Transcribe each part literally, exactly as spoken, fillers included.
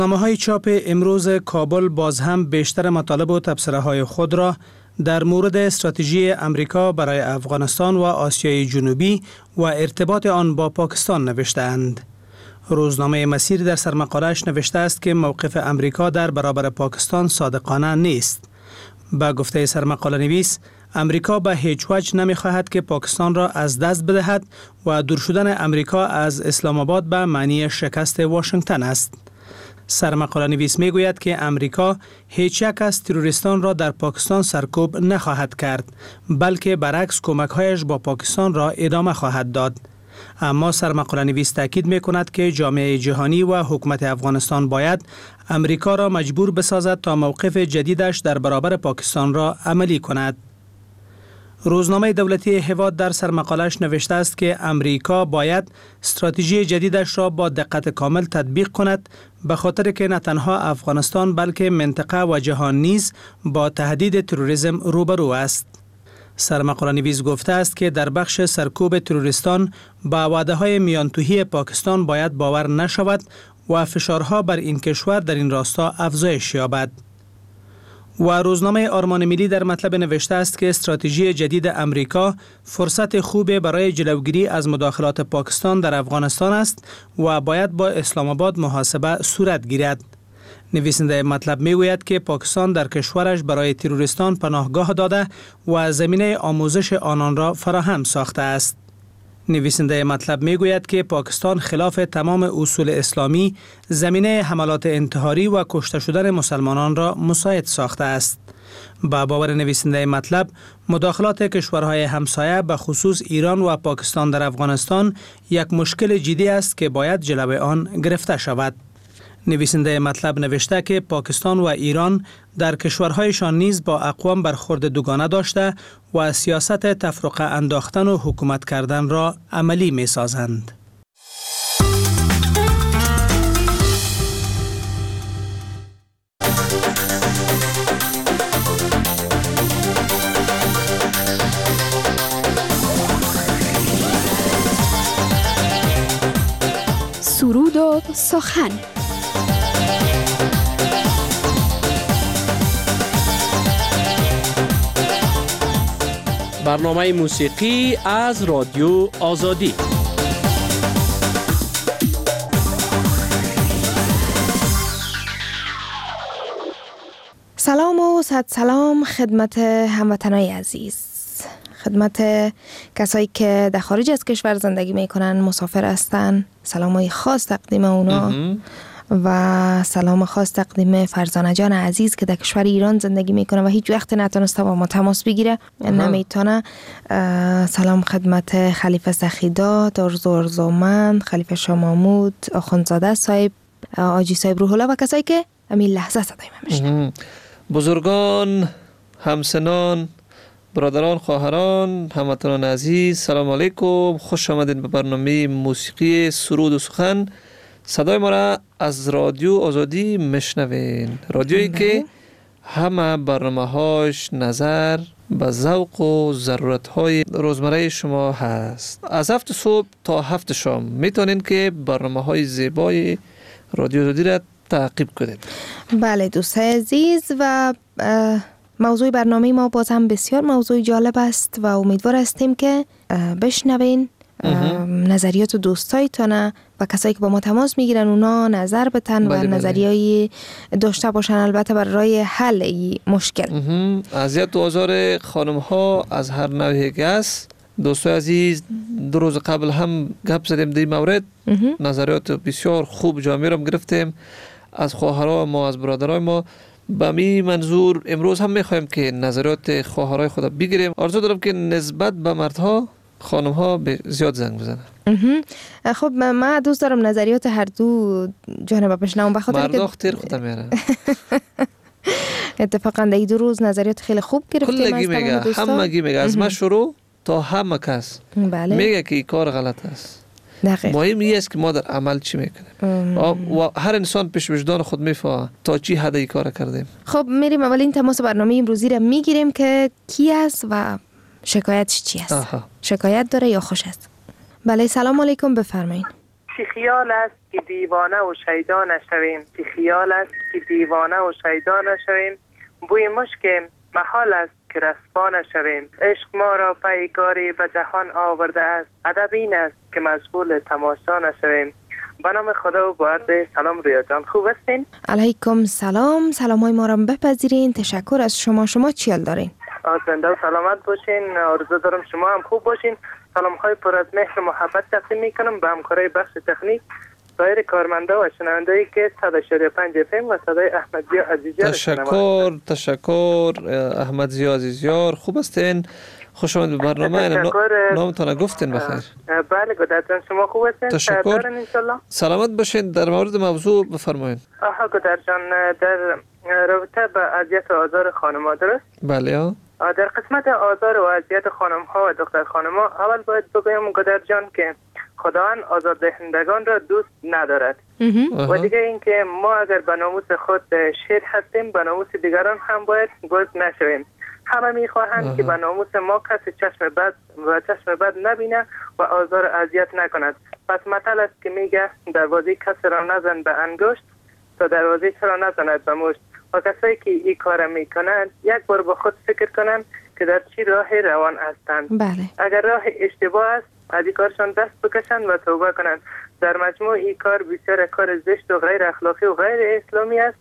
نامه‌های چاپ امروز کابل باز هم بیشتر مطالب و تبصره‌های خود را در مورد استراتژی امریکا برای افغانستان و آسیای جنوبی و ارتباط آن با پاکستان نوشته‌اند. روزنامه مسیر در سرمقاله‌اش نوشته است که موقف امریکا در برابر پاکستان صادقانه نیست. با گفته سرمقاله نویس، امریکا به هیچ وجه نمی‌خواهد که پاکستان را از دست بدهد و دور شدن امریکا از اسلام آباد به معنی شکست واشنگتن است. سرمقاله نویس می گوید که امریکا هیچ یک از تروریستان را در پاکستان سرکوب نخواهد کرد، بلکه برعکس کمک‌هایش با پاکستان را ادامه خواهد داد. اما سرمقاله نویس تاکید می کند که جامعه جهانی و حکومت افغانستان باید امریکا را مجبور بسازد تا موقف جدیدش در برابر پاکستان را عملی کند. روزنامه دولتی هواد در سرمقاله‌اش نوشته است که امریکا باید استراتژی جدیدش را با دقت کامل تطبیق کند، به خاطر که نه تنها افغانستان بلکه منطقه و جهان نیز با تهدید تروریسم روبرو است. سرمقاله نویس گفته است که در بخش سرکوب تروریستان با وعده‌های میانتوهی پاکستان باید باور نشود و فشارها بر این کشور در این راستا افزایش یابد. و روزنامه آرمان ملی در مطلب نوشته است که استراتژی جدید امریکا فرصت خوبی برای جلوگیری از مداخلات پاکستان در افغانستان است و باید با اسلام آباد محاسبه صورت گیرد. نویسنده مطلب میگوید که پاکستان در کشورش برای تروریستان پناهگاه داده و زمینه آموزش آنان را فراهم ساخته است. نویسنده مطلب میگوید که پاکستان خلاف تمام اصول اسلامی زمینه حملات انتحاری و کشته شدن مسلمانان را مساعد ساخته است. با باور نویسنده مطلب، مداخلات کشورهای همسایه به خصوص ایران و پاکستان در افغانستان یک مشکل جدی است که باید جلوی آن گرفته شود. نویسنده مطلب نوشته که پاکستان و ایران در کشورهایشان نیز با اقوام برخورد دوگانه داشته و سیاست تفرقه انداختن و حکومت کردن را عملی می سازند. سرود و سخن. برنامه موسیقی از رادیو آزادی. سلام و صد سلام خدمت هموطنای عزیز، خدمت کسایی که در خارج از کشور زندگی میکنن، مسافر هستن. سلامای خاص تقدیم اونا و سلام خاص تقدیم فرزانه جان عزیز که در کشور ایران زندگی میکنه و هیچ وقت نتونسته با ما تماس بگیره، نمیتونه. سلام خدمت خلیفه سخیدات، ارزو ارزومند، خلیفه شاه محمود، آخوندزاده صاحب، آجی صاحب روح الله و کسایی که همین لحظه صدای من میشنن. بزرگان، همسنان، برادران، خواهران، هموطنان عزیز، سلام علیکم. خوش آمدید به برنامه موسیقی سرود و سخن. صدای ما را از رادیو آزادی میشنوین، رادیویی که همه برنامه‌هاش نظر به ذوق و ضرورت‌های روزمره شما هست. از هفت صبح تا هفت شام میتونین که برنامه‌های زیبای رادیو آزادی را تعقیب کنید. بله دوستای عزیز، و موضوع برنامه ما باز هم بسیار موضوع جالب است و امیدوار هستیم که بشنوین نظریات دوستایتونه و کسایی که با ما تماس میگیرن اونا نظر بتن و نظریه‌ای داشته باشن، البته برای حل این مشکل. اذیت و آزار خانم ها از هر نوعی که است. دوستای عزیز، دو روز قبل هم گپ زدیم در این مورد، نظریات بسیار خوب جامعه را گرفتیم از خواهرای ما، از برادرای ما. به می منظور امروز هم میخوایم که نظریات خواهرای خود بگیریم. آرزو دارم که نسبت به مردها خانم ها زیاد زنگ بزنن. خب من دوست دارم نظریات هر دو جانب بشنوم، بخاطر که مردا خطر خودم میارن. اتفاقا در دو روز نظریات خیلی خوب گرفتیم. کلگی میگه، همگی میگه، از من شروع تا همه کس بله. میگه که این کار غلط است. دقیق. مهم این است که ما در عمل چی میکنیم و هر انسان پیش وجدان خود میفهمه تا چی حد این کار کردیم. خب میریم اولین تماس برنامه امروزی را میگیریم که کی است و شکایتش چی است. آها. شکایت داره یا خوش است؟ بله سلام علیکم، بفرمایید. چی خیال است که دیوانه و شیدا نشویم، چی خیال است که دیوانه و شیدا نشویم، بوی مشک محال است که رسوا نشویم. عشق ما را پیکاری به جهان آورده است، ادب این است که مشغول تماشا نشویم. به نام خدا و با عرض سلام رویا جان، خوب هستین؟ علیکم سلام، سلام های ما را بپذیرین. تشکر از شما. شما چی حال دارین؟ زنده و سلامت باشین. آرزو دارم شما هم خوب باشین. سلام های پر از مهر و محبت تقدیم میکنم به همکارای بخش تکنیک، سایر کارمنده و شنوندهایی که صد و شش و پنج اف ام و صدای احمد ضیا عزیزیار. تشکر تشکر احمد ضیا عزیزیار، خوب هستین؟ خوش آمدید به برنامه. نامتون گفتین بخیر. بله گودر جان، شما خوب هستین؟ تشکر. سلامت باشین. در مورد موضوع بفرمایید. آها گودر جان، در رابطه با اذیت و آزار خانم‌ها، درست؟ بله ها. در قسمت آزار و اذیت خانم‌ها و دختر خانم‌ها، اول باید بگویم گودر جان که خداوند آزار دهندگان را دوست ندارد. و دیگه اینکه ما اگر به ناموس خود شیر هستیم، به ناموس دیگران هم باید گوش نشویم. همه میخواهند که به ناموس ما کسی چشم بد و چشم بد نبینه و آزار اذیت نکند. پس مثل است که میگه دروازه کسی را نزن به انگشت تا دروازه چرا نزند به مشت. و کسایی که این کار میکنند یک بار با خود فکر کنند که در چی راه روان هستند. بله. اگر راه اشتباه است از این کارشان دست بکشند و توبه کنند. در مجموع این کار بسیار کار زشت و غیر اخلاقی و غیر اسلامی است.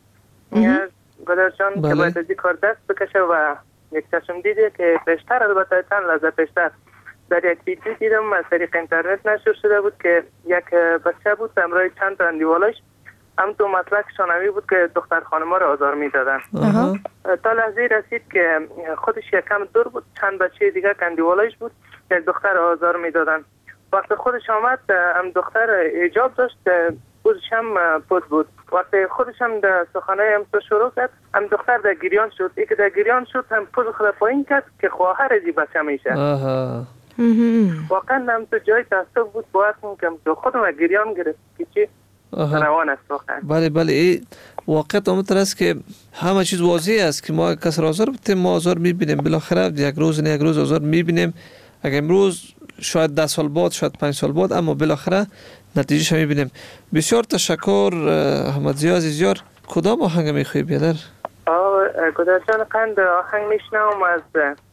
گذارشان بله. که باید از این کار دست بکشه و یک چشم دیده که پیشتر، البته چند لحظه پیشتر در یک ویدیو دیدم از طریق اینترنت نشر شده بود که یک بچه بود همراه چند تا اندیوالش، هم تو مسلکشان همی بود که دختر خانم‌ها را آزار میدادن. تا لحظه رسید که خودش یکم دور بود، چند بچه دیگه که اندیوالش بود یک دختر آزار میدادن. وقتی خودش آمد هم دختر ایجاب داشت، پوزش هم پوز بود. وقتی خودش هم در سخنهای هم تو شروع کرد، هم دختر در گریان شد. ای که در گریان شد هم پوز خود پایین کرد که خواهر ازی بچه میشه. واقعا هم تو جای تاسف بود، باید کنم که خودم گریان گرفت که چی روان است واقعا. بله بله، این واقعیت آمد است که همه چیز واضح است که ما کس را آزار بتیم، ما آزار میبینیم بالاخره، یک روز نه یک روز آزار میبینیم. اگر امروز شاید ده سال بعد، شاید پنج سال بعد، اما بالاخره نتیجهش میبینیم. بسیار تشکر احمد ضیا عزیزیار. کدام آهنگ میخوایی بیادر؟ آه گودر جان، قند آهنگ میشنم از،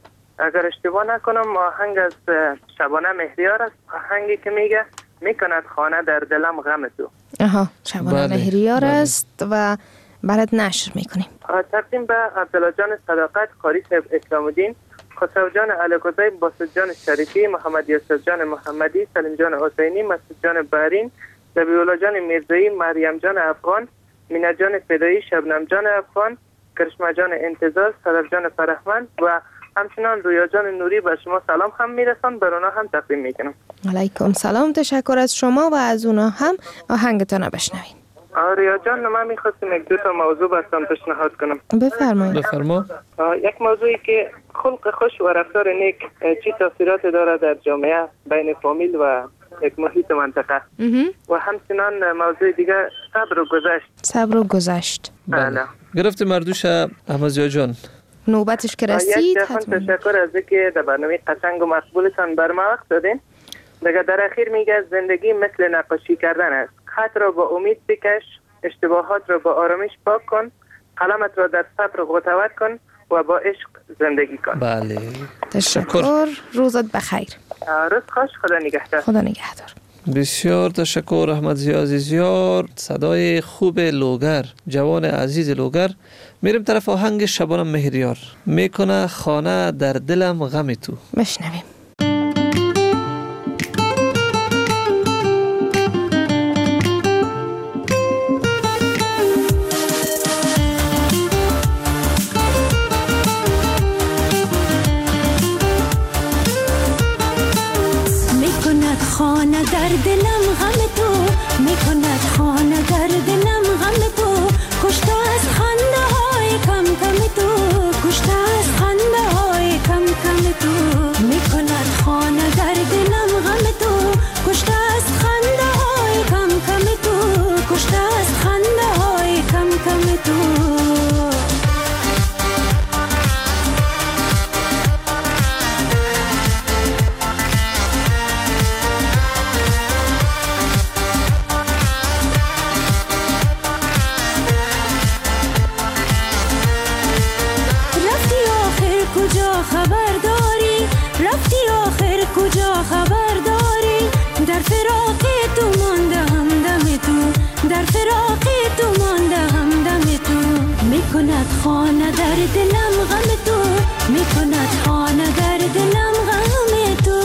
اگر اشتباه نکنم، آهنگ از شبانه مهریار است. آهنگی که میگه میکند خانه در دلم غم تو. آها، شبانه بله. مهریار بله. است و برات نشر میکنیم. تقدیم به عبدالله جان صداقت، قاری صاحب اسلام الدین، خسرو جان علیگزی، باسط جان شریفی، محمد یاسر جان محمدی، سلیم جان حسینی، مسعود جان بحرین، ذبیحالله جان میرزایی، مریم جان افغان، مینا جان فدایی، شبنم جان افغان، کرشما جان انتظار، صدر جان فرحمند و همچنان رویا جان نوری به شما سلام هم میرسان، بر اونا هم تقدیم میکنم. علیکم سلام، تشکر از شما و از اونا هم. آهنگتان بشنوین. رویا جان، من میخواستم یک دو تا موضوع براتون پیشنهاد کنم. بفرمایید. بفرما. یک موضوعی که خلق خوش و رفتار نیک چی تاثیرات داره در جامعه بین فامیل و یک محیط منطقه. و همچنان موضوع دیگه صبر و گذشت. صبر و گذشت. بله. گرفت مردوش احمد ضیا جان. نوبتش که رسید حتما. تشکر از اینکه در برنامه قشنگ و مقبولتان بر ما وقت دادین. دیگه در اخیر میگه زندگی مثل نقاشی کردن است. خط را با امید بکش، اشتباهات را با آرامش پاک کن، قلمت را در صبر قوت کن و با عشق زندگی کن. بله. تشکر. روزت بخیر. روز خوش. خدا نگهدار. خدا نگهدار. بسیار تشکر احمد ضیا عزیزیار. صدای خوب لوگر، جوان عزیز لوگر. میریم طرف آهنگ شبانه مهریار، میکنه خانه در دلم غم تو. بشنویم. خانه در دلم غم تو، میکند خانه در دلم غم تو، کشته از خنده های کم کم تو، کشته از خنده های کم کم تو، میکند در دلم غم تو میکند خانه در دلم غم تو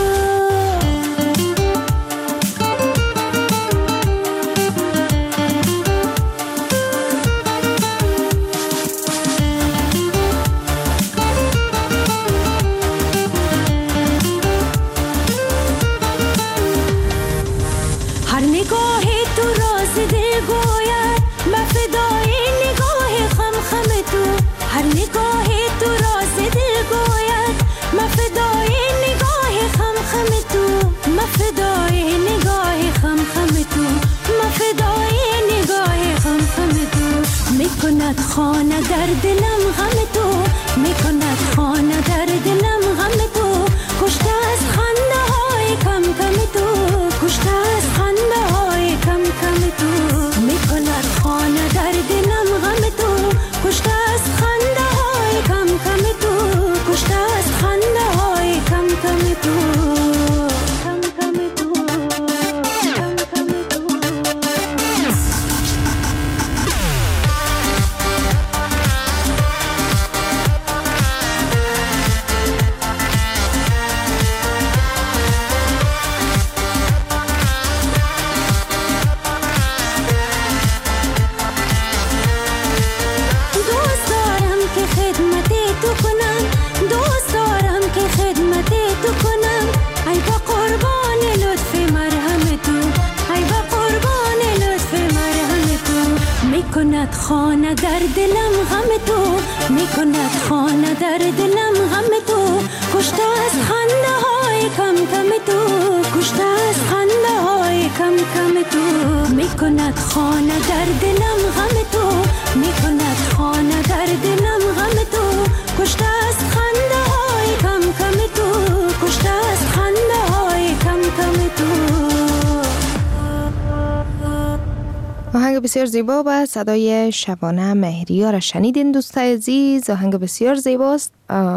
هر نگاه تو راز دل گوید من فدای نگاه خم خم تو هر نگاه تو راز دل گوید من فدای نگاه خم خم تو من فدای نگاه خم خم تو من فدای نگاه خم خم تو میکند خانه در دلم غم تو میکند خانه در دلم غم تو کشته از خنده های کم کم تو کشته از خنده های کم کم تو میکند خانه در دلم غم تو کشته از خنده های کم کم تو کشته از خنده های کم کم تو کم کم تو کم کم تو دوست دارم که خدمت تو کنم دوست دارم که خدمت تو کنم ای با قربان لطف مرهم تو ای با قربان لطف مرهم تو میکند خانه در دلم غم تو میکند خانه در دلم غم تو کشته از خنده های کم کم تو کشته از خنده های کم کم تو میکند خانه در دلم غم تو میکند خانه در دلم غم تو کشته از خنده های کم کم تو کشته از خنده های کم کم تو آهنگ بسیار زیبا با صدای شبانه مهریار شنیدین دوستای عزیز. آهنگ بسیار زیباست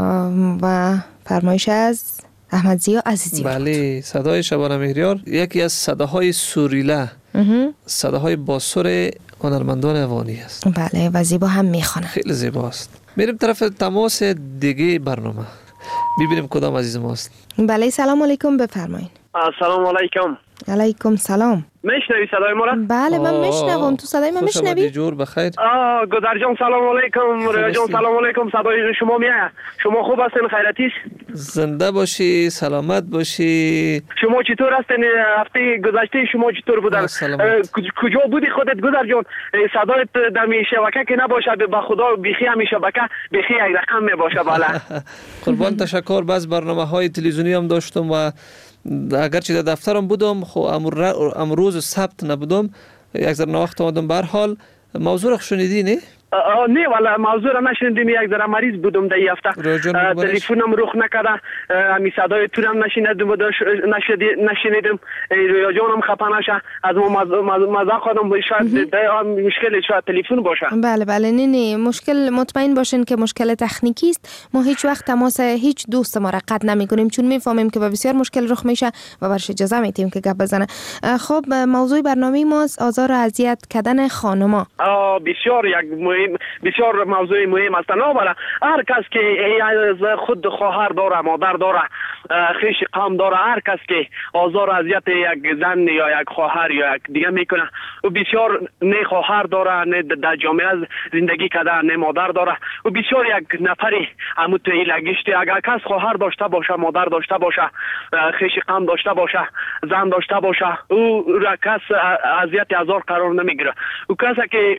و فرمایش از احمد ضیا عزیزی. بله، صدای شبانه مهریار یکی از صداهای سوریله، صداهای باسر هنرمندان افغانی است. بله و زیبا هم میخوانه، خیلی زیباست. میریم طرف تماس دیگه برنامه، ببینیم کدام عزیز ماست. بله سلام علیکم، بفرمایید. سلام علیکم. علیکم سلام. میشنوی صدای ما را؟ بله من میشنوم. تو صدای من میشنوی؟ جور بخیر. آه گذر جان سلام علیکم. ریا جان سلام علیکم. صدای شما میاد. شما خوب هستین؟ خیراتیش؟ زنده باشی، سلامت باشی. شما چطور هستین؟ هفته گذشته شما چطور بودن؟ کجا بودی خودت گذر جان؟ صدایت در می شبکه که نباشه به خدا بیخی همی شبکه بیخی یک رقم می باشه. بله قربان تشکر. بعض برنامه‌های تلویزیونی هم داشتم و اگرچه در دفترم بودم خب امروز سبت نبودم، یک ذره ناوقت آمدم. به هر حال موضوع را شنیدی نه؟ نه والا موضوع را نشنیدیم. یک ذره مریض بودم در هفته، تلفنم رخ نکرده، می صدای تو هم نشنیدم نشنیدم رویا جانم خفه نشه از ما مزاق خودم. شاید مشکل شاید تلفن باشه. بله بله نه نه مشکل، مطمئن باشین که مشکل تکنیکی است. ما هیچ وقت تماس هیچ دوست ما را قطع نمی کنیم چون میفهمیم که بسیار مشکل رخ میشه و برش اجازه میدیم که گپ بزنه. خب موضوع برنامه ما آزار و اذیت کردن خانما. بسیار یک مهم، بسیار موضوع مهم است. نه هر کس که از خود خواهر داره، مادر داره، خویش قام داره، هر کس که آزار و اذیت یک زن یا یک خواهر یا یک دیگه میکنه و بسیار نه خواهر داره، نه در جامعه زندگی کرده، نه مادر داره و بسیار یک نفری اموت ایلگشتی. اگر کس خواهر داشته باشه، مادر داشته باشه، خویش قام داشته باشه، زن داشته باشه، او را کس اذیت آزار قرار نمیگیره. او کسی که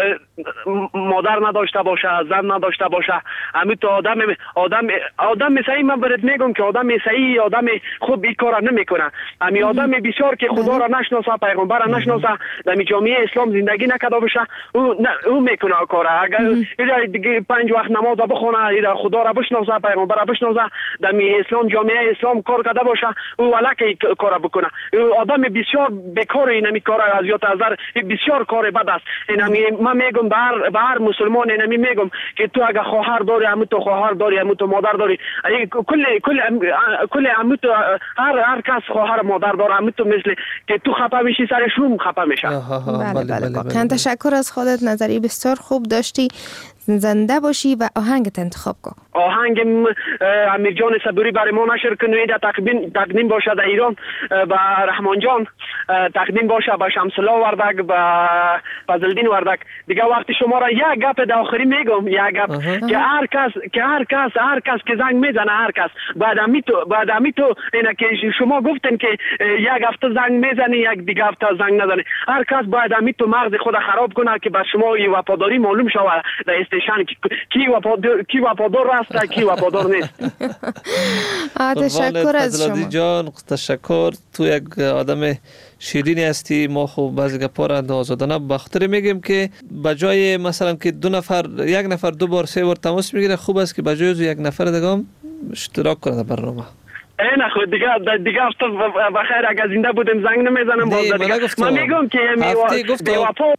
مادر نداشته باشه، زن نداشته باشه، همین تو آدم آدم آدم مثلا من برات میگم که آدم مثلا آدم خوب این کارا نمیکنه. همین آدم بسیار که خدا را نشناسه، پیغمبر را نشناسه، در جامعه اسلام زندگی نکرده باشه، او او میکنه کارا. اگر دیگه پنج وقت نماز بخونه، خدا را بشناسه، پیغمبر را بشناسه، در اسلام جامعه اسلام کار کرده باشه، او ولکه کارا بکنه. آدم بسیار بیکار این کارا از یاد نظر بسیار کار بد است. این من میگم بر بر مسلمان اینمی میگم که تو اگه خواهر داری، همون تو خواهر داری، همون تو مادر داری، کل کل کل همون تو هر هر کس خواهر مادر داره، همون تو مثل که تو خفه میشی سرشون خفه میشه. بله بله واقعا تشکر از خودت، نظری بسیار خوب داشتی. زنده باشی و آهنگت انتخاب کن. آهنگ امیر جان صبوری برای ما نشر کنید تقدیم تقدیم باشه در ایران با رحمان جان تقدیم باشه با شمس الله وردک با فضلدین وردک. دیگه وقتی شما را یک گپ در آخری میگم، یک گپ که هر کس که هر کس هر کس که زنگ میزنه، هر کس بعد امی تو بعد امی تو اینا که شما گفتن که یک هفته زنگ میزنی یک دیگه هفته زنگ نزنی، هر کس بعد امی تو مغز خود خراب کنه که بر شما وفاداری معلوم شود در استیشن کی وفادار کی وفادار است کی وفادار نیست. تشکر از شما جان، تشکر. تو یک آدم شیرینی هستی. ما خب بعضی گپا را آزادانه بخاطر میگیم که بجای مثلا که دو نفر یک نفر دو بار سه بار تماس میگیره، خوب است که بجای یک نفر دیگه هم اشتراک کنه در برنامه. نه خود دیگه دیگه هفته بخیر اگه زنده بودم زنگ نمیزنم باز دیگه. من میگم که میوافق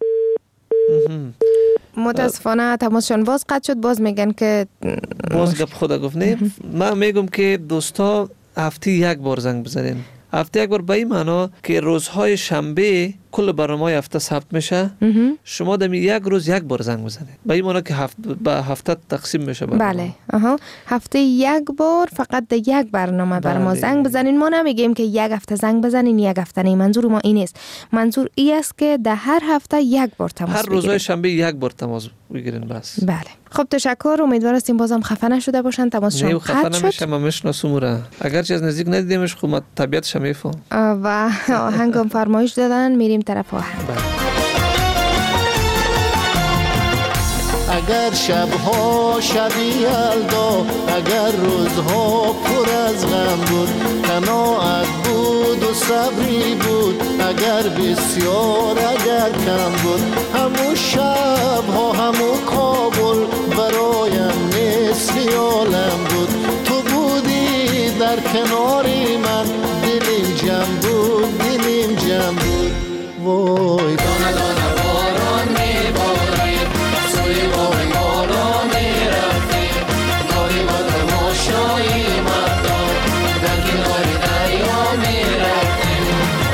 متاسفانه تماسشان باز قطع شد. باز میگن که باز گپ خدا گفت نه. من میگم که دوستا هفته یک بار زنگ بزنین. هفته یک بار به این معنا که روزهای شنبه کل برنامه هفته ثبت میشه. شما در یک روز یک بار زنگ بزنید. به این معنا که هفته به هفته تقسیم میشه برنامه. بله. آها. هفته یک بار فقط در یک برنامه بر ما زنگ بزنین. ما نمیگیم که یک هفته زنگ بزنین یک هفته نه. منظور ما این است. منظور این است که در هر هفته یک بار تماس بگیرید. هر روزهای شنبه یک بار تماس بگیرین بس. بله. خب تشکر. امیدوار هستیم بازم خفه نشده باشن. تماسشون قطع شد. نمیشه. من میشناسم را. اگر چیز نزدیک ندیدیمش خب من طبیعتش میفهم. و آهنگم فرمایش دادن، میریم طرف آهنگ. اگر شبها شبی یلدا، اگر روزها پر از غم بود، قناعت بود و صبری بود، اگر بسیار اگر کم بود، همون شبها همون کابل برایم مثل عالم بود. تو بودی در کناری من، دلیم جمع بود دلیم جمع بود. وای دانه دانه باران میبارید، سوی باغ یاران میرفتیم، داری و تماشایی مردم در کنار دریا میرفتیم.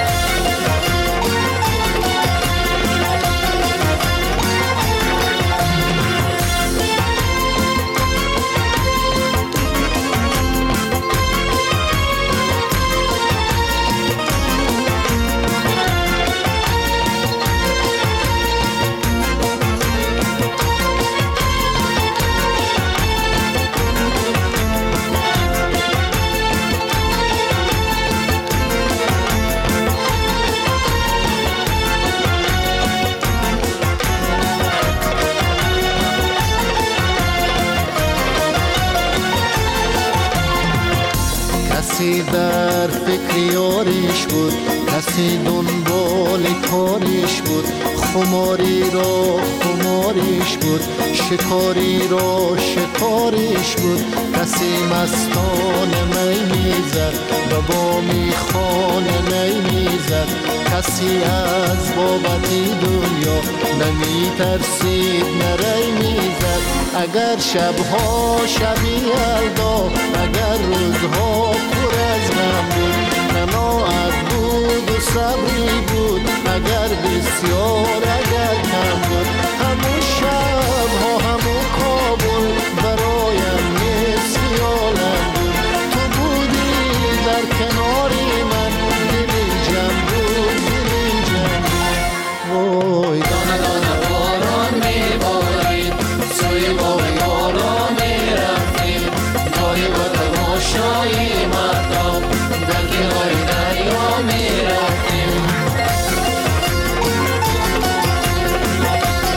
کسی در فکر یاریش بود، کسی دنبال کاریش بود، خماری را خماریش بود، شکاری را شکاریش بود. کسی مستان می میزد و با میخانه می میزد، کسی از بابتی دنیا نمی ترسید نری میزد. اگر شبها شبی یلدا، اگر روزها پر از غم بود، قناعت بود و صبری بود، اگر بسیار اگر کم بود، همون شبها همون کابل برایم مثل عالم بود. تو بودی در کناری من، دلیم جمع بود دلیم جمع بود. وای دانه دانه باران میبارید، سوی باغ یاران میرفتیم، داری و تماشایی مردم در کنار دریا میرفتیم.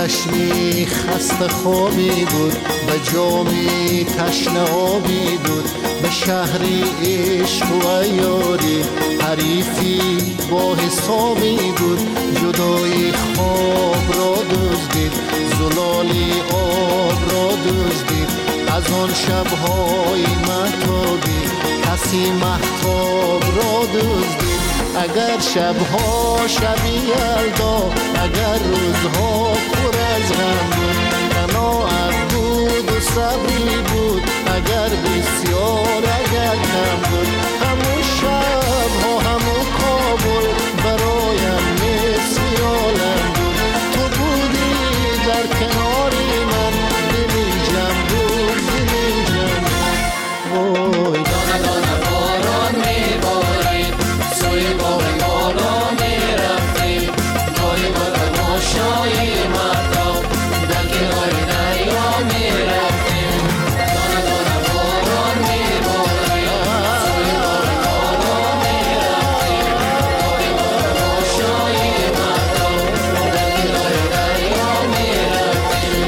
چشمی خسته خوابی بود، به جامی تشنه آبی بود، به شهری عشق و یاری حریفی با حسابی بود. جدای خواب را دزدید، زلالی آب را دزدید، از آن شبهای مهتابی کسی مهتاب را دزدید. اگر شبها شبی یلدا، اگر روزها پر از غم بود، قناعت بود و صبری بود، اگر بسیار اگر کم بود. همون شبها همون کابل برایم مثل عالم بود. تو بودی در کناری من، دلی جمع بود دلی جمع بود. وای دانه دانه باران میبارید، سوی باغ بالا میرفتیم، گاهی با تماشای مهتاب در کنار دریا میرفتیم. دانه دانه باران میبارید، سوی باغ بالا میرفتیم، گاهی با تماشای مهتاب در کنار دریا میرفتیم.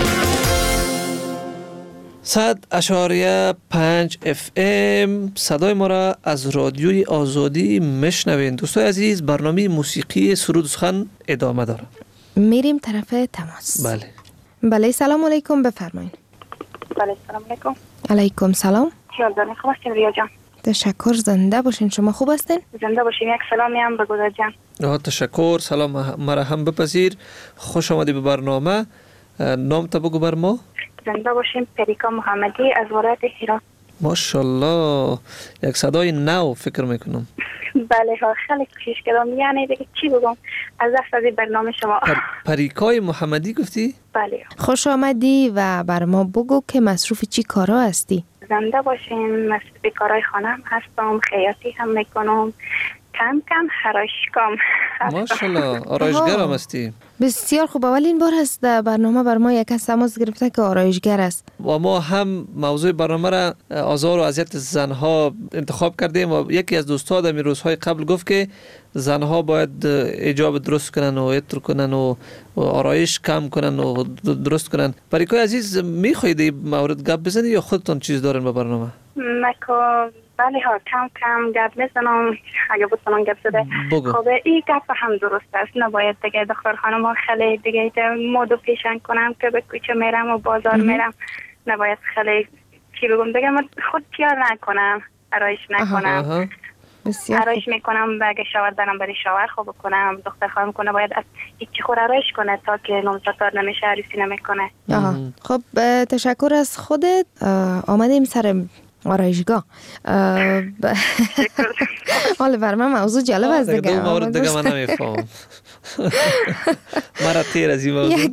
صد اشاریه پنج اف ام صدای ما را از رادیوی آزادی میشنوین. دوستای عزیز، برنامه موسیقی سرود و سخن ادامه داره. میریم طرف تماس. بله بله سلام علیکم، بفرمایید. بله سلام علیکم. علیکم سلام. خیالداری خوب هستین ریا جان؟ تشکر، زنده باشین. شما خوب هستین؟ زنده باشین. یک سلامی هم به گذر جان. آه تشکر، سلام مرا هم بپذیر. خوش آمدی به برنامه. نام تا بگو بر ما. زنده باشین. پریکا محمدی از ولایت هرات. ماشاءالله، یک صدای نو فکر میکنم. بله ها، خیلی کوشش کردم. یعنی دیگه چی بگم از دست از برنامه شما. پر... پریکای محمدی گفتی؟ بله. خوش آمدی و بر ما بگو که مصروف چی کارا هستی؟ زنده باشین. مصروف کارهای خانم هستم، خیاطی هم میکنم، کم کم حراشکام. ماشاءالله، آرایشگر هم هستی. بسیار خوب. اولین بار است در برنامه بر ما یک کس تماس گرفته که آرایشگر است. و ما هم موضوع برنامه را آزار و اذیت زنها انتخاب کردیم و یکی از دوستان در روزهای قبل گفت که زنها باید حجاب درست کنن و عطر کنن و آرایش کم کنن و درست کنن. پریکای عزیز، میخواید این مورد گپ بزنی یا خودتون چیز دارین به برنامه؟ مکو بله ها، کم کم گپ میزنم اگه بتونم گپ زده. خب این گپ هم درست است. نباید دیگه دختر خانم ها خیلی دیگه مود و پیشن کنم که به کوچه میرم و بازار میرم. نباید خیلی چی بگم دیگه، من خود پیار نکنم، آرایش نکنم. آرایش میکنم و اگه شاور دارم برای شاور خوب کنم. دختر خانم کنه باید از هیچی خور آرایش کنه تا که نامزدار نمیشه، عروسی نمیکنه. خب تشکر از خودت. آمدیم سر آرایشگاه. حالا بر من موضوع جالب است دیگه. دو مورد دیگه من نمیفهم. مرا تیر از این موضوع.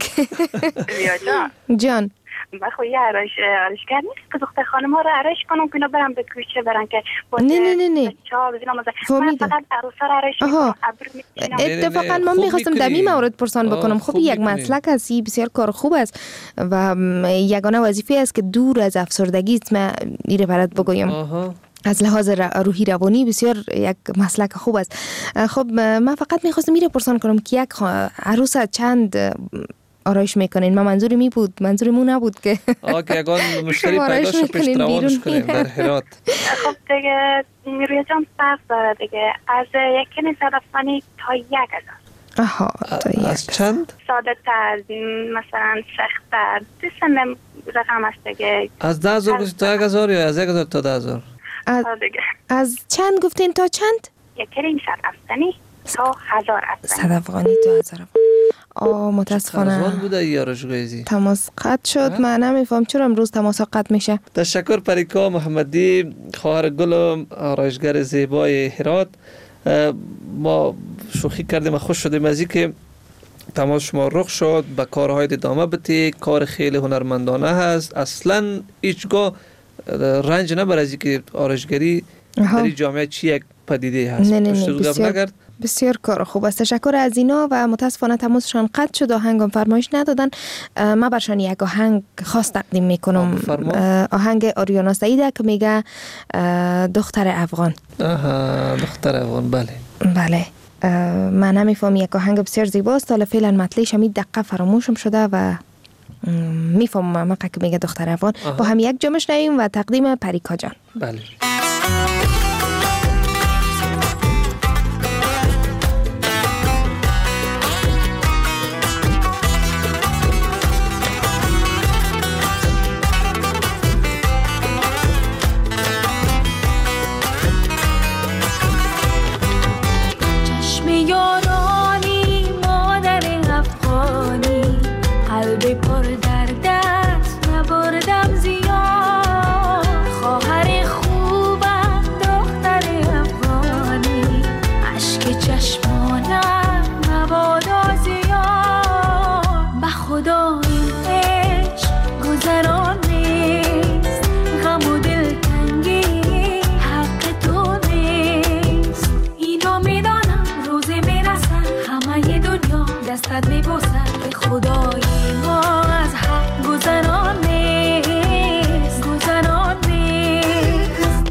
جان من خو یه آرایش آرایشگر نیست که دختر خانم ها رو آرایش کنم که اینا برن به کوچه برن که نه نه نه نه من فقط عروسا رو آرایش میکنم. اتفاقا من میخواستم در این مورد پرسان بکنم. خب یک مسلک است، بسیار کار خوب است و یگانه وظیفه است که دور از افسردگی است. من ایره برات بگویم از لحاظ روحی روانی بسیار یک مسلک خوب است. خب من فقط میخواستم ایره پرسان کنم که یک عروس چند آرایش میکنین؟ من منظوری می بود، منظوری مو نبود که آه که اگان مشتری پیدا شد پیش روانش کنیم در هرات. خب دیگه روی جان فرق داره دیگه، از یک نظر افغانی تا یک هزار. آها تا یک. از چند؟ ساده تر، مثلا سخت تر، دیسم رقم است دیگه. از ده هزار گفتین تا یک هزار یا از یک هزار تا ده هزار؟ از, از چند گفتین تا چند؟ یک نیم صد افغانی تا هزار افغانی. صد افغانی تا هزار افغانی. آه متاسفانه تماس بوده یا رشگویزی تماس قطع شد. من نمیفهم چرا امروز تماس قطع میشه. تشکر پریکا محمدی، خواهر گل آرایشگر زیبای هرات. ما شوخی کردیم و خوش شدیم از اینکه تماس شما رخ شد. به کارهای ادامه بده، کار خیلی هنرمندانه هست. اصلا هیچگاه رنج نبر از اینکه آرایشگری در این جامعه چی یک پدیده هست. نه نه نه بسیار, بسیار کار خوب است. تشکر از اینا و متاسفانه تماسشان قطع شد، آهنگم فرمایش ندادن. من برشان یک آهنگ خاص تقدیم میکنم. آهنگ آریانا سعیده که میگه دختر افغان. آها دختر افغان. بله بله من نمیفهم یک آهنگ بسیار زیباست، حالا فعلا مطلعش همین دقیقه فراموشم شده و میفهمم مقا که میگه دختر افغان. با هم یک جمعش نهیم و تقدیم پریکا جان. بله. دستت میبوسم که خدای ما از حد گذران نیست، گذران نیست.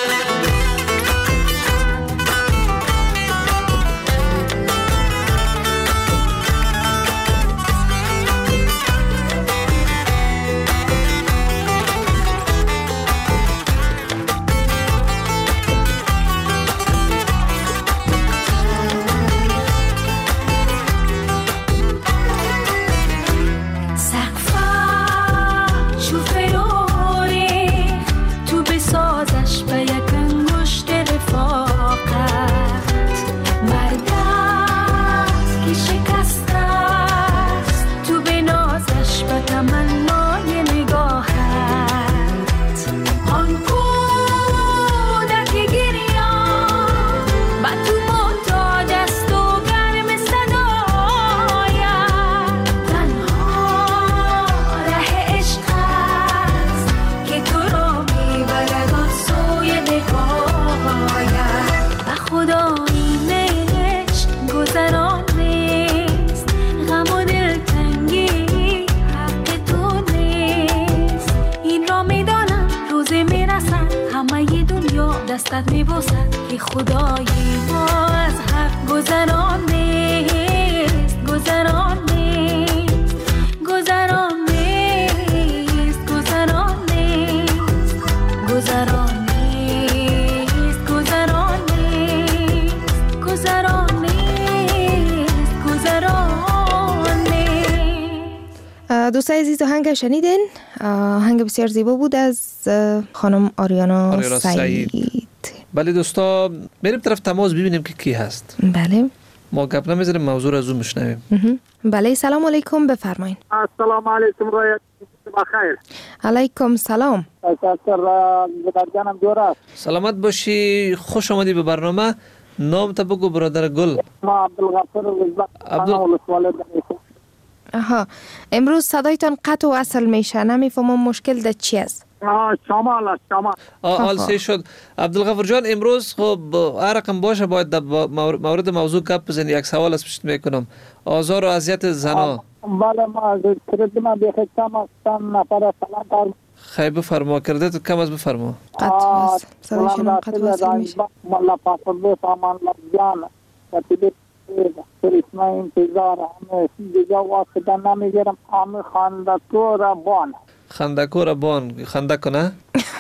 دستت میبوسد که خدای ما از حق گذران نیست، گذران نیست، گذران نیست، گذران نیست، گذران نیست، گذران نیست، گذران نیست، گذران نیست. دوستای عزیز آهنگ شنیدین؟ آهنگ بسیار زیبا بود از خانم آریانا, آریانا سعید. سعید. بله دوستا، میریم طرف تماس ببینیم که کی هست. بله. ما گپ نمیذاریم، موضوع از اون میشنویم. بله، سلام علیکم، بفرمایید. السلام علیکم، رویت بخیر. علیکم سلام. جانم جورا. سلامت باشی، خوش آمدی به برنامه. نام تا بگو برادر گل. ما عبدالغفور عبدال آها، امروز صدایتان قطع و اصل میشه، نمیفهمم مشکل در چی است. آه شمال است، شمال. آه حال سه شد. عبدالغفور جان، امروز خب هر رقم باشه باید در مورد موضوع گپ بزنی. یک سوال از پشت میکنم. آزار و اذیت زنا. بله، ما از کردیم بیخی کم از چند نفر سلام کردم. خیلی بفرما، کرده تو کم از بفرما. قطع و اصل. صدایشان قطع و اصل میشه. ملا پاسبه سامان لبجان. کتیبه فرسمه انتظار همه دیگه واسطه نمیگیرم. همه خندکور بان. خندکور بان خنده کنه؟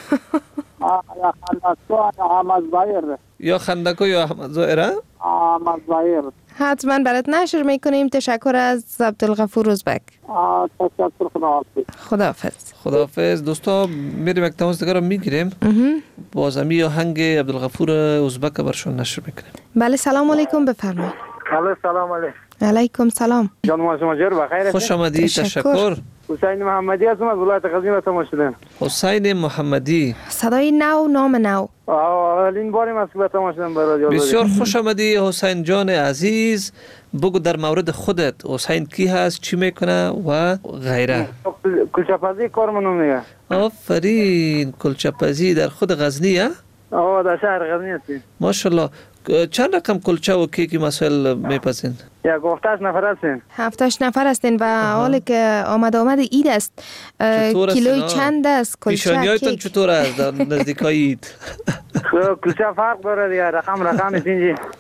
آه یا خندکور احمد ظاهر. یا خندکو یا احمد ظاهره؟ احمد ظاهر. حتما برات نشر میکنیم. تشکر از عبدالغفور ازبک. آه تشکر، خداحافظ. خداحافظ. خداحافظ. دوستا میریم یک تماس دیگر رو میگیریم. باز امی آهنگ عبدالغفور ازبک برشون نشر میکنیم. بله، سلام علیکم، بفرمایید. بله، سلام علیکم. علیکم سلام. جان ما جور بخیر. خوش آمدی. تشکر. حسین محمدی هستم از ولایت غزنی تماس شدن. حسین محمدی. صدای نو، نام نو. اولین باری من صحبت تماس شدم برای رادیو. بسیار خوش آمدی حسین جان عزیز. بگو در مورد خودت، حسین کی هست، چی میکنه و غیره. کلچه‌پزی کار منو میگه. آفرین، کلچه‌پزی در خود غزنیه؟ آه در شهر غزنی هستیم. ماشاءالله. چند رقم کلچه و کیکی مسائل میپسین؟ یک هفتش نفر هستین. هفتش نفر هستین و حالی که آمد آمد اید است. کیلوی چند است کلچه کیک؟ پیشانیایتون چطور است در نزدیکایید؟ کلچه فرق داره دیگه، رقم رقم اینجی.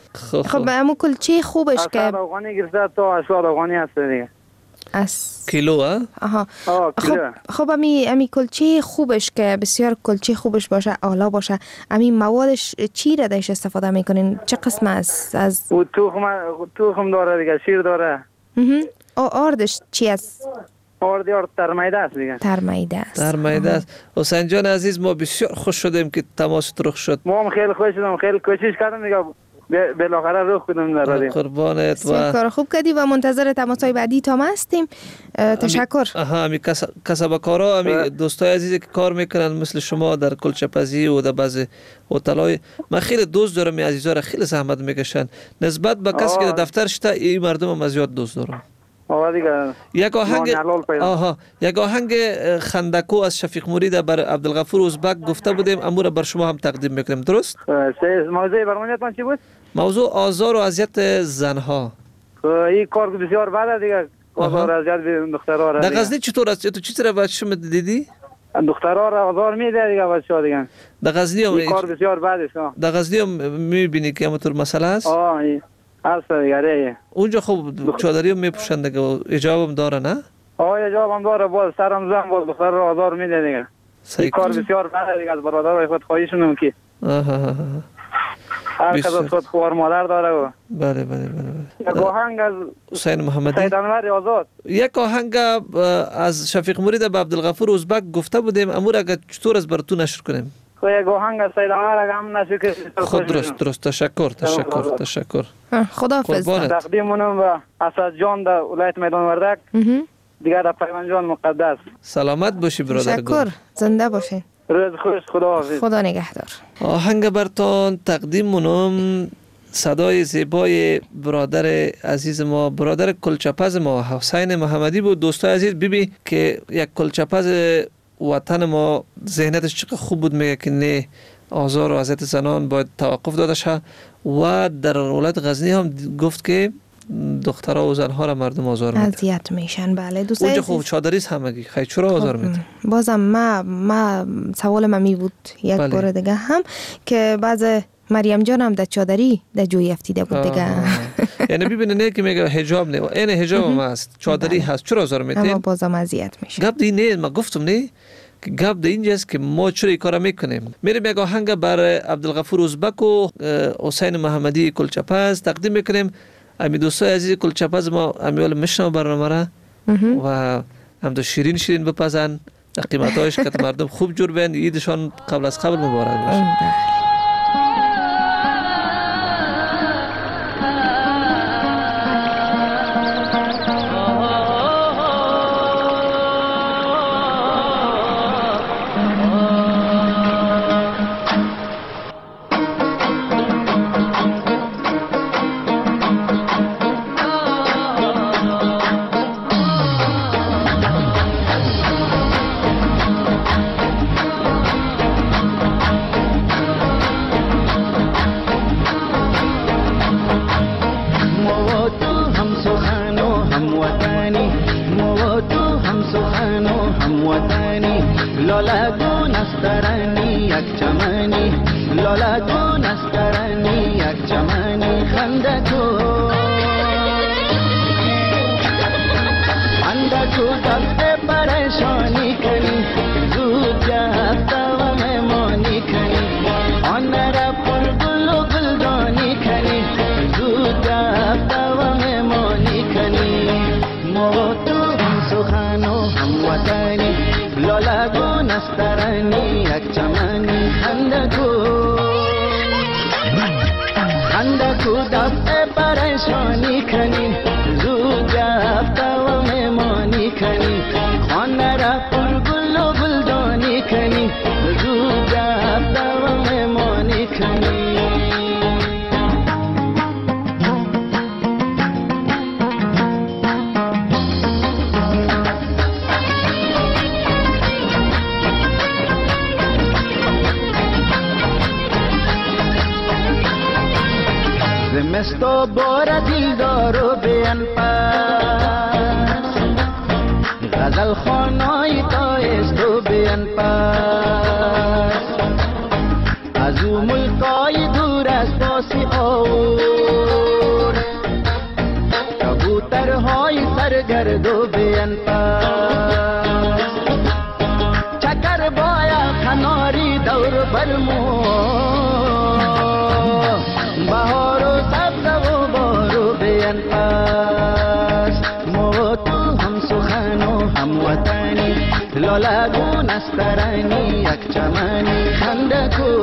خب همون کلچه خوبش که هشتاد افغانی گرفته تا هشتاد افغانی هست دیگه از کیلو ها؟ آها. آه خب کیلو. خب امی امی کلچه خوبش که بسیار کلچه خوبش باشه اعلی باشه امی موادش چی را درش استفاده میکنین چه قسم است از و تخم تخم داره دیگه شیر داره او آردش چی است آردی آرد ترمیده است دیگه ترمیده است ترمیده است. حسین جان عزیز ما بسیار خوش شدیم که تماس رخ شد. ما هم خیلی خوش شدم خیلی کوشش کردم دیگه بالاخره رخ کردم در رادیو. قربانت و کار خوب کردی و منتظر تماس‌های بعدی تا ما هستیم. تشکر. آها می کسبکارا می دوستای عزیزی که کار میکنن مثل شما در کلچه‌پزی و در بعضی هتل‌های من خیلی دوست دارم این عزیزا را خیلی زحمت میکشن نسبت به کسی که در دفتر شته این مردم هم از یاد دوست دارم. آها دیگه یک آهنگ آها یک آهنگ خندکو از شفیق مرید بر عبدالغفور ازبک گفته بودیم امور بر شما هم تقدیم میکنیم درست؟ موضوع برنامه‌تون چی بود؟ موضوع آزار و اذیت زنها. این کار بسیار بده دیگه آزار و اذیت دخترها را. در غزنی چطور است؟ تو چی طرف بچه‌شو دیدی؟ دخترها را آزار میده دیگه بچه‌ها دیگه. در غزنی هم این کار بسیار بده است. در غزنی هم میبینی که همونطور مسئله است؟ آه هست دیگه. اونجا خوب چادری هم میپوشن دیگه و حجاب هم داره نه؟ آه حجاب هم داره باز سرم زن باز دختر را آزار میده دیگه. این کار بسیار بده دیگه از برادرای خود خواهیشون که آها هر کس از خود خوار مادر داره و بله بله بله. یک آهنگ از حسین محمدی سید انور آزاد یک آهنگ از شفیق مرید به عبدالغفور ازبک گفته بودیم امور اگر چطور از براتون نشر کنیم؟ خو یک آهنگ از سید انور هم نشر کنیم. خود درست درست تشکر تشکر تشکر. خداحافظ. تقدیمونم به اسد جان در ولایت میدان وردک دیگر در پیمان جان مقدس. سلامت باشی برادر. تشکر زنده باشین. روز خوش خداحافظ. خدا نگهدار. آهنگ برتان تقدیم منم صدای زیبای برادر عزیز ما برادر کلچه‌پز ما حسین محمدی بود. دوستای عزیز ببین که یک کلچه‌پز وطن ما ذهنیتش چقدر خوب بود میگه که نه آزار و اذیت زنان باید توقف داده شه و در ولایت غزنی هم گفت که دخترها و زنها را مردم آزار میده اذیت میشن. بله دوستای اونجا خوب چادری همگی خیلی چرا آزار میده؟ بازم ما ما سوال ما می بود یک بله. بار دیگه هم که بعض مریم جان هم در چادری در جوی افتیده بود دیگه. یعنی ببینه نه که میگه حجاب نه این حجاب هم هست چادری هست چرا آزار میده؟ اما بازم اذیت میشه. گپ دی نه ما گفتم نه که گپ دی اینجاست که ما چرا این کارا میکنیم. میریم یک آهنگ بر عبدالغفور ازبک و حسین محمدی کلچه‌پز تقدیم میکنیم. امی دوستای عزیز کلچه‌پز ما امیال میشنم برنامه را و هم دو شیرین شیرین بپزن در قیمتایش که مردم خوب جور بین ایدشان قبل از قبل مبارک باشه. زمستو بار دلدار و بیان پاس غزل خانای تایست و بیان پاس از او ملکای دور از باسی آو گردو بیان پاس چکر بایا کناری دور برمو بهار و سبز و بارو بیان پاس مو تو هم سخن و هم وطنی لالگون استرانی یک چمنی خندکو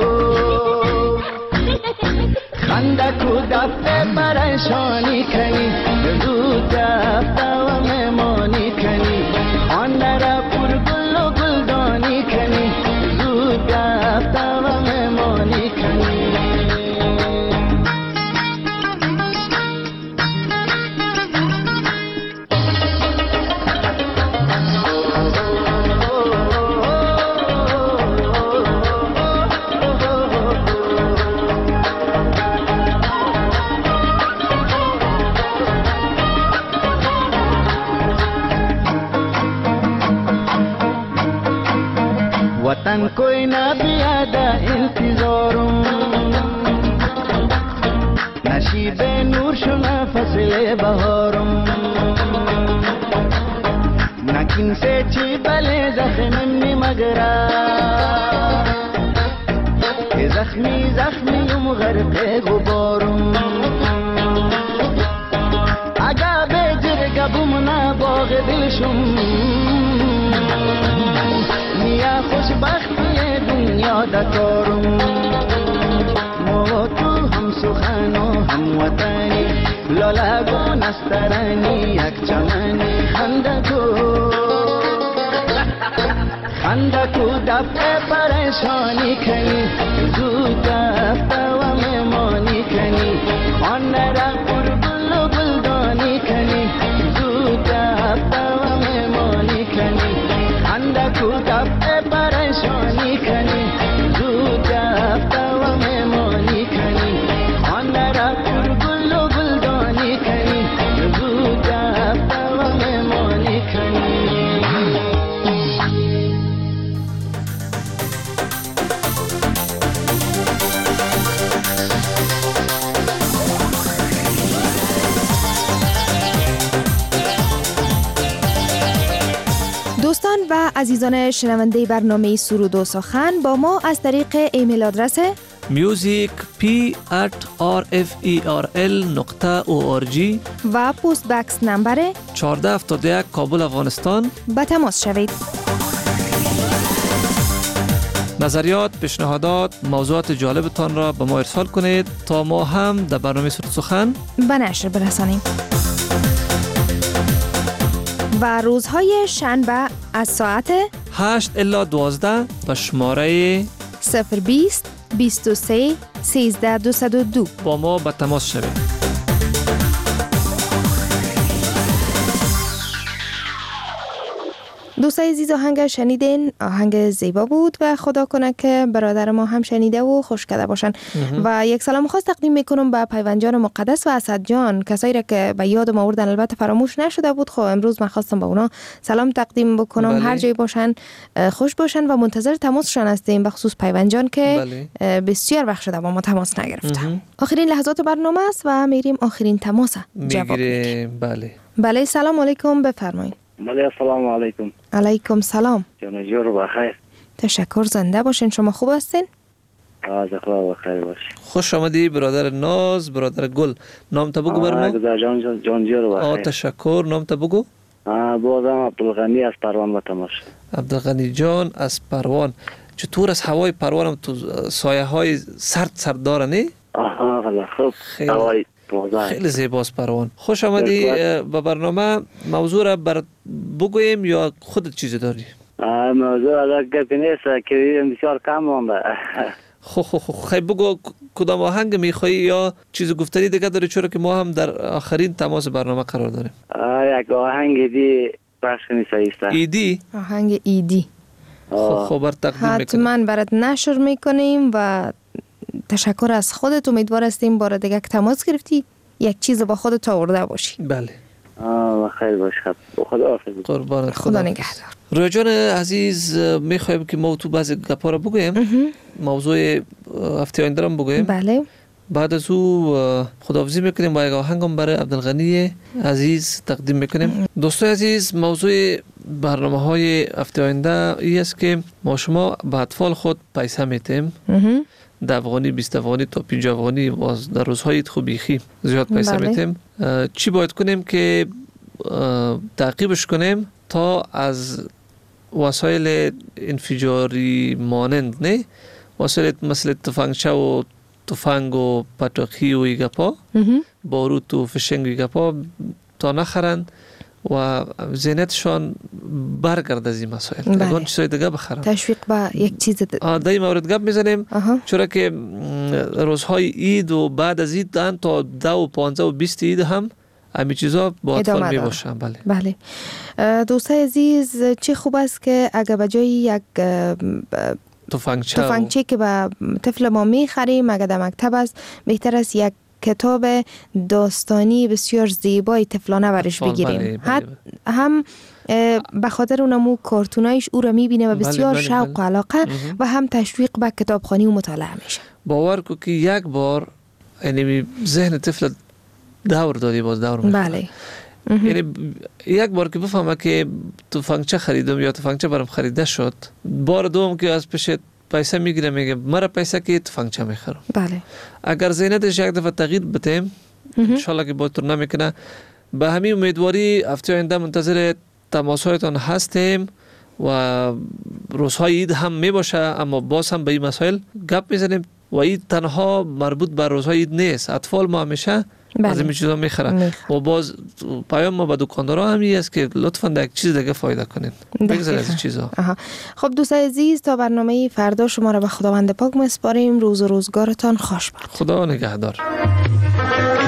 خندکو دفته پریشانی کنی زود دفته و مهمانی کنی آن را پر گل و گلدانی کنی زود دفته و مهمانی کنی वतन कोई ना बियादा इंतजारों नशीब नूर शुना फसले बहारों नकिन से ची बले जख्मी मगरा जख्मी जख्मी यम गरक़े गुबारों आगा बेजर गबुमना बाग दिलशुम या खुशबख्ती दुनिया दकारम मो तो हम सुखानो हम वतनी ललागो नस्तरनी एक चमनी खंदको खंदको दफे परेशानी खनी जूता दफा में मोनी खनी अन्नरा पुरबुल्लो बुल्दानी खनी जूता दफा में मोनी खनी खंदको दफे परेशानी खनी जूता दफा में मोनी खनी अन्नरा पुरबुल्लो बुल्दानी खनी जूता दफा में मोनी खनी دوستان و عزیزان شنونده برنامه سرود و سخن با ما از طریق ایمیل آدرس music p at r f e r l نقطه او آر جی و پست بکس نمبر چهارده هفتاد و یک کابل افغانستان به تماس شوید. نظریات، پیشنهادات، موضوعات جالبتان را به ما ارسال کنید تا ما هم در برنامه سرود سخن به نشر برسانیم. و روزهای شنبه از ساعت هشت الی دوازده به شماره صفر بیست بیست و سه سیزده دویست و دو با ما به تماس شوید. دوستای عزیز آهنگ شنیدین، آهنگ زیبا بود و خدا کنه که برادر ما هم شنیده و خوش کرده باشن. و یک سلام خاص تقدیم میکنم به پیوند جان مقدس و اسد جان، کسایی را که به یادم آوردن البته فراموش نشده بود. خب امروز من خواستم به اونا سلام تقدیم بکنم. بله. هر جای باشن خوش باشن و منتظر تماسشان هستیم، به خصوص پیوند جان که بله. بسیار وقت شده با ما تماس نگرفتن. آخرین لحظات برنامه است و میریم آخرین تماس جواب میگیریم. بله بله سلام علیکم، بفرمایید. بله السلام علیکم. علیکم سلام. جان جور بخیر. تشکر، زنده باشین. شما خوب هستین؟ از خدا بخیر باشین. خوش آمدی برادر ناز، برادر گل. نام تا بگو برام. جان جان جور بخیر. آ تشکر. نام تا بگو. بازم عبدالغنی از پروان به تماس. عبدالغنی جان از پروان. چطور از هوای پروان هم تو سایه های سرد سرد داره نه؟ آها والله خوب. هوای خیلی زیباست پروان. خوش آمدی به برنامه. موضوع را برات بگویم یا خودت چیزی داری؟ موضوع را گفتی نیست که بسیار کم مونده. خو خو خو خیلی بگو کدام آهنگ میخوایی یا چیز گفتنی دیگه داری، چرا که ما هم در آخرین تماس برنامه قرار داریم. یک آهنگ دی پخش کنی سایسته. ایدی؟ آهنگ ایدی. خب خب بر تقدیم میکنیم. حتما برات نشر میکنیم و تشکر از خودت. امیدوار هستیم بار دیگه که تماس گرفتی یک چیز با خودت آورده باشی. بله. آه خیلی باش. خدا حافظ. قربانت. خدا نگهدار. رویا جان عزیز، میخوایم که ما تو بعضی گپا رو بگویم. موضوع هفته آینده رو بگویم. بله. بعد از او خداحافظی میکنیم با یک آهنگم برای عبدالغنی عزیز تقدیم میکنیم. دوستان عزیز، موضوع برنامه های هفته آینده این است که ما شما به اطفال خود پیسه میتیم، ده افغانی، بیست افغانی تا پنجاه افغانی، باز در روزهای خوبیخی زیاد پیسه میتیم. چی باید کنیم که تعقیبش کنیم تا از وسایل انفجاری مانند نه وسایل مثل تفنگچه و تفنگ و پتاقی و ایگپا باروت و فشنگ و ایگپا تا نخرند و ذهنیتشان برگرد از این مسائل. اگه چیزای دیگه بخرن. تشویق به یک چیز دیگه. در این مورد گپ میزنیم چرا که روزهای عید و بعد از عید دان تا ده و پانزده و بیست عید هم همین چیزا با اطفال می باشن. بله. بله. دوستای عزیز، چه خوب است که اگه به جای یک تفنگچه تفنگچه که به طفل ما میخریم اگه در مکتب است، بهتر است یک کتاب داستانی بسیار زیبای طفلانه برش بگیریم. بله، بله، بله. هم به خاطر اونمو کارتونایش او را میبینه و بسیار بله، بله، شوق بله. و علاقه اه. و هم تشویق به کتابخوانی و مطالعه میشه. باور کو که یک بار یعنی ذهن طفل دور دادی باز دور میخوره. بله. یعنی یک بار که بفهمه که تفنگچه خریدم یا تفنگچه برام خریده شد، بار دوم که از پیش پیسه میگیره میگه مرا پیسه که تفنگچه میخرم. بله. اگر ذهنیتش یک دفعه تغییر بده انشالله که با طور نمیکنه. به همین امیدواری هفته آینده منتظر تماسهایتان هستیم و روزهای عید هم میباشه، اما باز هم به این مسائل گپ میزنیم و عید تنها مربوط به روزهای عید نیست. اطفال ما همیشه بله. از این چیزا میخرن و باز پیام ما به دکاندارا هم این است که لطفاً یک چیز دیگه فایده کنین، بگذار از این چیزا. خب دوستان عزیز، تا برنامه فردا شما را به خداوند پاک میسپاریم. روز و روزگارتان خوش باد. خدا نگهدار.